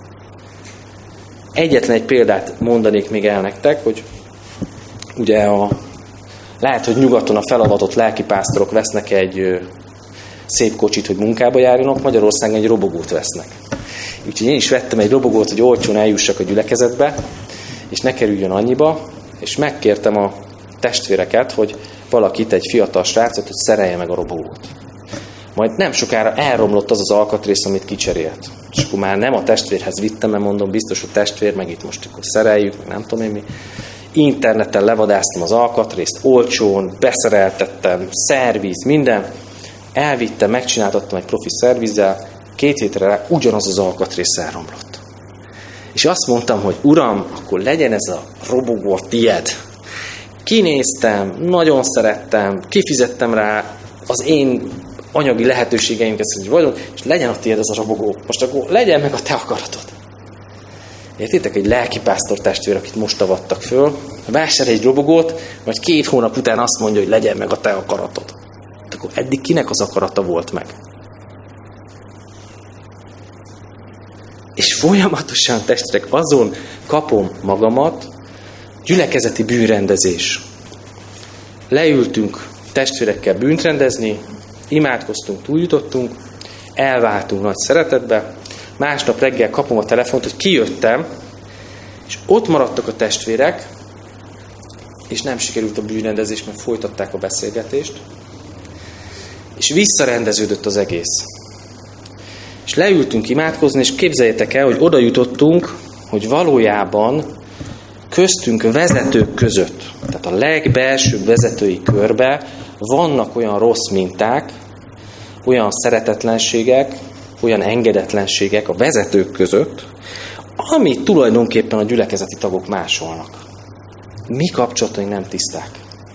Egyetlen egy példát mondanék még el nektek, hogy ugye lehet, hogy nyugaton a felavatott lelkipásztorok vesznek egy szép kocsit, hogy munkába járjanak, Magyarországon egy robogót vesznek. Úgyhogy én is vettem egy robogót, hogy olcsón eljussak a gyülekezetbe, és ne kerüljön annyiba, és megkértem a testvéreket, hogy valakit, egy fiatal srácot, hogy szerelje meg a robogót. Majd nem sokára elromlott az az alkatrész, amit kicserélt. És akkor már nem a testvérhez vittem, mert mondom, biztos a testvér, meg itt most akkor szereljük, meg nem tudom én mi. Interneten levadáztam az alkatrészt, olcsón, beszereltettem, szerviz, minden. Elvittem, megcsináltattam egy profi szervizzel, 2 hétre rá ugyanaz az alkatrész elromlott. És azt mondtam, hogy Uram, akkor legyen ez a robogó a tied. Kinéztem, nagyon szerettem, kifizettem rá az én anyagi lehetőségeimket, hogy vagyok, és legyen a tied ez a robogó. Most akkor legyen meg a te akaratod. Értitek, egy lelkipásztor testvér, akit most avattak föl, vásárolj egy robogót, majd 2 hónap után azt mondja, hogy legyen meg a te akaratod. Akkor eddig kinek az akarata volt meg? És folyamatosan, testvérek, azon kapom magamat, gyülekezeti bűnrendezés. Leültünk testvérekkel bűnt rendezni, imádkoztunk, túljutottunk, elváltunk nagy szeretetbe, másnap reggel kapom a telefont, hogy kijöttem, és ott maradtak a testvérek, és nem sikerült a bűnrendezés, mert folytatták a beszélgetést, és visszarendeződött az egész. És leültünk imádkozni, és képzeljétek el, hogy oda jutottunk, hogy valójában köztünk vezetők között, tehát a legbelsőbb vezetői körbe vannak olyan rossz minták, olyan szeretetlenségek, olyan engedetlenségek a vezetők között, amit tulajdonképpen a gyülekezeti tagok másolnak. Mi kapcsolataink nem tiszták.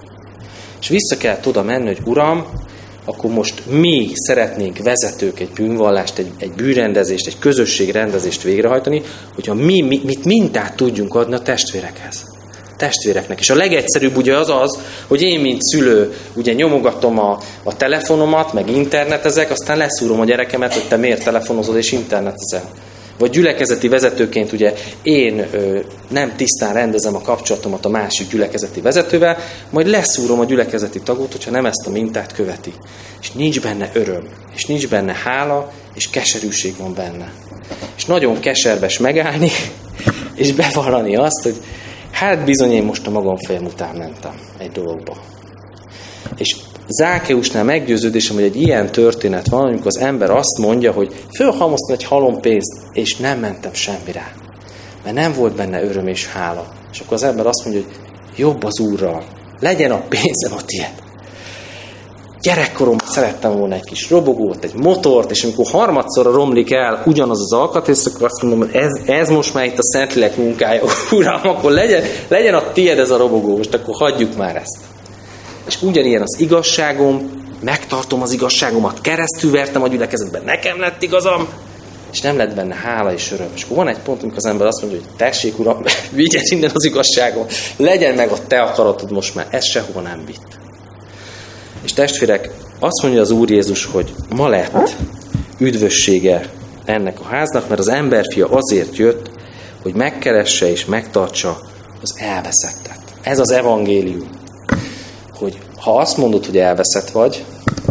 És vissza kellett oda menni, hogy Uram, akkor most mi szeretnénk vezetők egy bűnvallást, egy bűnrendezést, egy közösségrendezést végrehajtani, hogyha mit mintát tudjunk adni a testvéreknek. És a legegyszerűbb ugye az, hogy én, mint szülő, ugye nyomogatom a telefonomat, meg internetezek, aztán leszúrom a gyerekemet, hogy te miért telefonozol és internetezel. Vagy gyülekezeti vezetőként ugye én nem tisztán rendezem a kapcsolatomat a másik gyülekezeti vezetővel, majd leszúrom a gyülekezeti tagot, hogyha nem ezt a mintát követi. És nincs benne öröm, és nincs benne hála, és keserűség van benne. És nagyon keserves megállni, és bevallani azt, hogy hát bizony én most a magam fejem után mentem egy dologba. És Zákeusnál meggyőződésem, hogy egy ilyen történet van, amikor az ember azt mondja, hogy fölhalmoztam egy halompénzt, és nem mentem semmire. Mert nem volt benne öröm és hála. És akkor az ember azt mondja, hogy jobb az Úrral, legyen a pénzem a tiéd. Gyerekkoromban szerettem volna egy kis robogót, egy motort, és amikor harmadszorra romlik el ugyanaz az alkatrész, akkor azt mondom, hogy ez most már itt a Szentlélek munkája. Uram, akkor legyen a tiéd ez a robogó, most akkor hagyjuk már ezt. És ugyanilyen az igazságom, megtartom az igazságomat, keresztül vertem a gyülekezetben, nekem lett igazam, és nem lett benne hála és öröm. És akkor van egy pont, amikor az ember azt mondja, hogy tessék, Uram, vigyed innen az igazságom, legyen meg a te akaratod most már, ez sehova nem vitt. És testvérek, azt mondja az Úr Jézus, hogy ma lett üdvössége ennek a háznak, mert az emberfia azért jött, hogy megkeresse és megtartsa az elveszettet. Ez az evangélium. Hogy ha azt mondod, hogy elveszett vagy,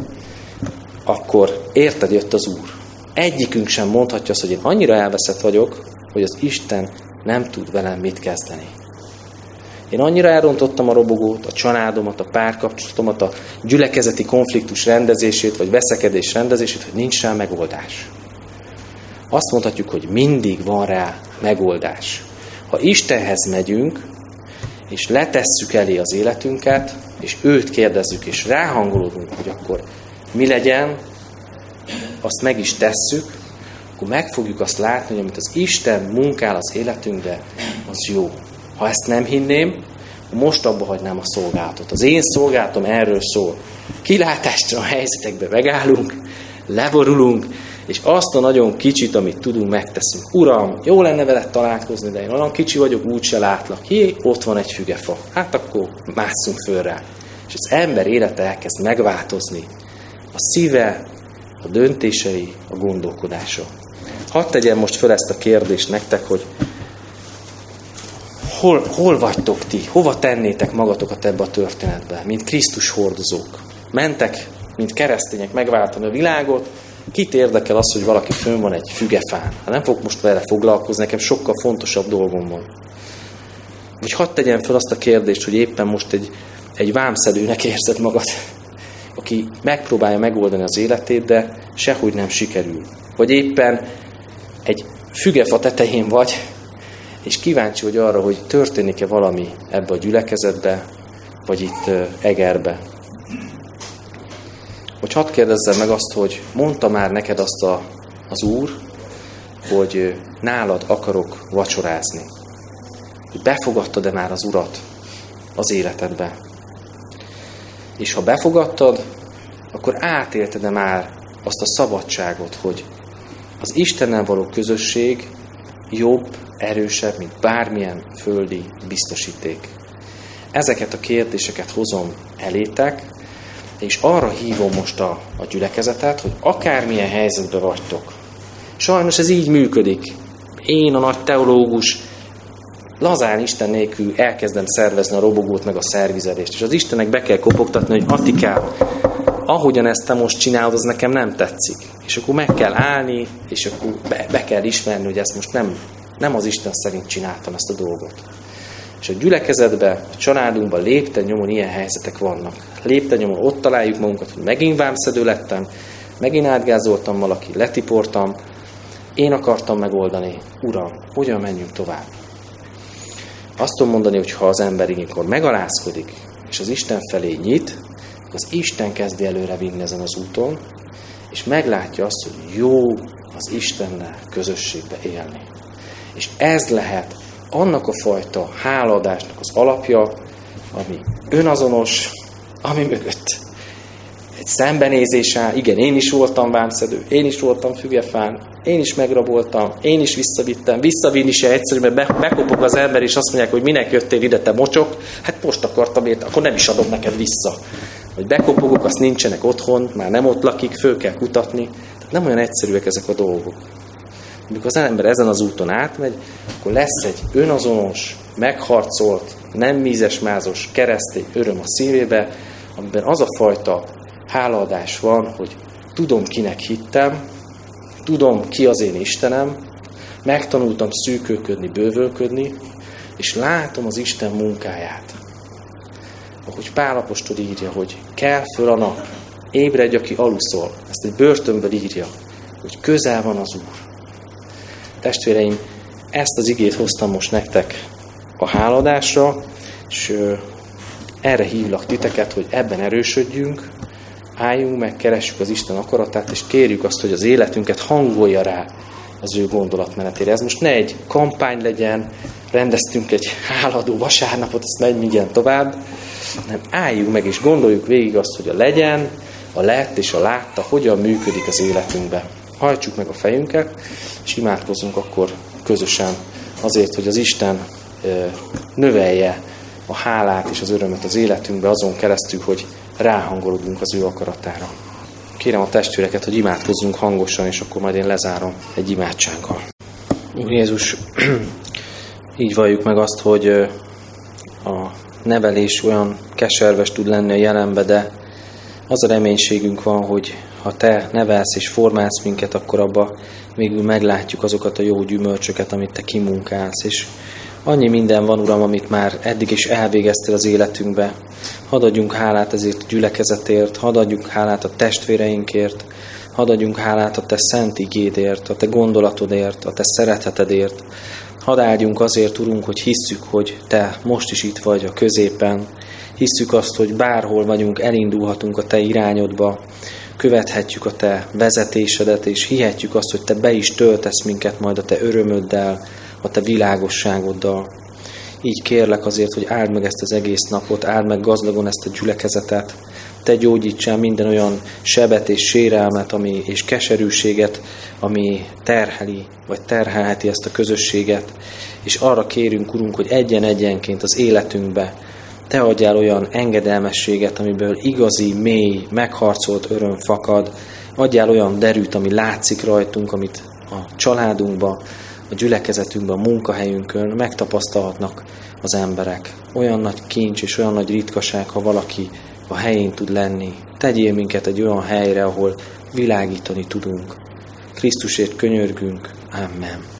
akkor érted, jött az Úr. Egyikünk sem mondhatja azt, hogy én annyira elveszett vagyok, hogy az Isten nem tud velem mit kezdeni. Én annyira elrontottam a robogót, a családomat, a párkapcsolatomat, a gyülekezeti konfliktus rendezését, vagy veszekedés rendezését, hogy nincs rá megoldás. Azt mondhatjuk, hogy mindig van rá megoldás. Ha Istenhez megyünk, és letesszük elé az életünket, és őt kérdezzük, és ráhangolódunk, hogy akkor mi legyen, azt meg is tesszük, akkor meg fogjuk azt látni, hogy amit az Isten munkál az életünkbe, az jó. Ha ezt nem hinném, most abba hagynám a szolgálatot. Az én szolgálatom erről szól. Kilátásra a helyzetekbe megállunk, leborulunk, és azt a nagyon kicsit, amit tudunk, megteszünk. Uram, jó lenne veled találkozni, de én olyan kicsi vagyok, úgyse látlak. Ott van egy fügefa. Hát akkor másszunk föl rá. És az ember élete elkezd megváltozni. A szíve, a döntései, a gondolkodása. Hadd tegyem most föl ezt a kérdést nektek, hogy hol vagytok ti? Hova tennétek magatokat ebbe a történetbe? Mint Krisztus hordozók. Mentek, mint keresztények megváltani a világot. Kit érdekel az, hogy valaki fönn van egy fügefán? Hát nem fogok most vele foglalkozni, nekem sokkal fontosabb dolgom van. Vagy hadd tegyem fel azt a kérdést, hogy éppen most egy vámszedőnek érzed magad, aki megpróbálja megoldani az életét, de sehogy nem sikerül. Vagy éppen egy fügefa tetején vagy, és kíváncsi vagy arra, hogy történik-e valami ebbe a gyülekezetbe, vagy itt Egerbe. Hogy hadd kérdezzem meg azt, hogy mondta már neked azt az Úr, hogy nálad akarok vacsorázni. Hogy befogadtad-e már az Urat az életedbe. És ha befogadtad, akkor átélted-e már azt a szabadságot, hogy az Istennel való közösség jobb, erősebb, mint bármilyen földi biztosíték. Ezeket a kérdéseket hozom elétek, és arra hívom most a gyülekezetet, hogy akármilyen helyzetben vagytok. Sajnos ez így működik. Én, a nagy teológus, lazán Isten nélkül elkezdem szervezni a robogót, meg a szervizelést. És az Istennek be kell kopogtatni, hogy Attikám, ahogyan ezt te most csinálod, az nekem nem tetszik. És akkor meg kell állni, és akkor be kell ismerni, hogy ezt most nem az Isten szerint csináltam ezt a dolgot. És a gyülekezetben, a családunkban lépten nyomon ilyen helyzetek vannak. Lépten nyomon ott találjuk magunkat, hogy megint vámszedő lettem, megint átgázoltam valaki, letiportam, én akartam megoldani. Uram, hogyan menjünk tovább? Azt tudom mondani, hogy ha az ember ilyenkor megalázkodik, és az Isten felé nyit, az Isten kezdi előre vinni ezen az úton, és meglátja azt, hogy jó az Istennel közösségbe élni. És ez lehet annak a fajta hálaadásnak az alapja, ami önazonos, ami mögött egy szembenézés áll. Igen, én is voltam vámszedő, én is voltam fügefán, én is megraboltam, én is visszavittem. Visszavinni se egyszerű, mert bekopog az ember, és azt mondják, hogy minek jöttél ide, te mocsok. Hát most akartam érte, akkor nem is adom neked vissza. Vagy bekopogok, azt nincsenek otthon, már nem ott lakik, föl kell kutatni. Tehát nem olyan egyszerűek ezek a dolgok. Amikor az ember ezen az úton átmegy, akkor lesz egy önazonos, megharcolt, nem mízes-mázos, keresztény öröm a szívébe, amiben az a fajta hálaadás van, hogy tudom, kinek hittem, tudom, ki az én Istenem, megtanultam szűkölködni, bővölködni, és látom az Isten munkáját. Ahogy Pál apostol írja, hogy kell föl a nap, ébredj, aki aluszol. Ezt egy börtönből írja, hogy közel van az Úr. Testvéreim, ezt az igét hoztam most nektek a háladásra, és erre hívlak titeket, hogy ebben erősödjünk, álljunk meg, keressük az Isten akaratát, és kérjük azt, hogy az életünket hangolja rá az ő gondolatmenetére. Ez most ne egy kampány legyen, rendeztünk egy háladó vasárnapot, azt megy mindjárt tovább, hanem álljunk meg, és gondoljuk végig azt, hogy a legyen, a lett és a látta hogyan működik az életünkben. Hajtsuk meg a fejünket, és imádkozzunk akkor közösen azért, hogy az Isten növelje a hálát és az örömet az életünkbe azon keresztül, hogy ráhangolódunk az ő akaratára. Kérem a testvéreket, hogy imádkozzunk hangosan, és akkor majd én lezárom egy imádsággal. Úr Jézus, így valljuk meg azt, hogy a nevelés olyan keserves tud lenni a jelenbe, de az a reménységünk van, hogy ha Te nevelsz és formálsz minket, akkor abba végül meglátjuk azokat a jó gyümölcsöket, amit Te kimunkálsz. És annyi minden van, Uram, amit már eddig is elvégeztél az életünkbe. Hadd adjunk hálát ezért a gyülekezetért, hadd adjunk hálát a testvéreinkért, hadd adjunk hálát a Te szent igédért, a Te gondolatodért, a Te szeretetedért. Hadd áldjunk azért, Urunk, hogy hisszük, hogy Te most is itt vagy a középen. Hisszük azt, hogy bárhol vagyunk, elindulhatunk a Te irányodba, követhetjük a Te vezetésedet, és hihetjük azt, hogy Te be is töltesz minket majd a Te örömöddel, a Te világosságoddal. Így kérlek azért, hogy áld meg ezt az egész napot, áld meg gazdagon ezt a gyülekezetet. Te gyógyítsál minden olyan sebet és sérelmet és keserűséget, ami terheli, vagy terhelheti ezt a közösséget. És arra kérünk, Urunk, hogy egyen-egyenként az életünkbe Te adjál olyan engedelmességet, amiből igazi, mély, megharcolt öröm fakad. Adjál olyan derűt, ami látszik rajtunk, amit a családunkban, a gyülekezetünkben, a munkahelyünkön megtapasztalhatnak az emberek. Olyan nagy kincs és olyan nagy ritkaság, ha valaki a helyén tud lenni. Tegyél minket egy olyan helyre, ahol világítani tudunk. Krisztusért könyörgünk. Amen.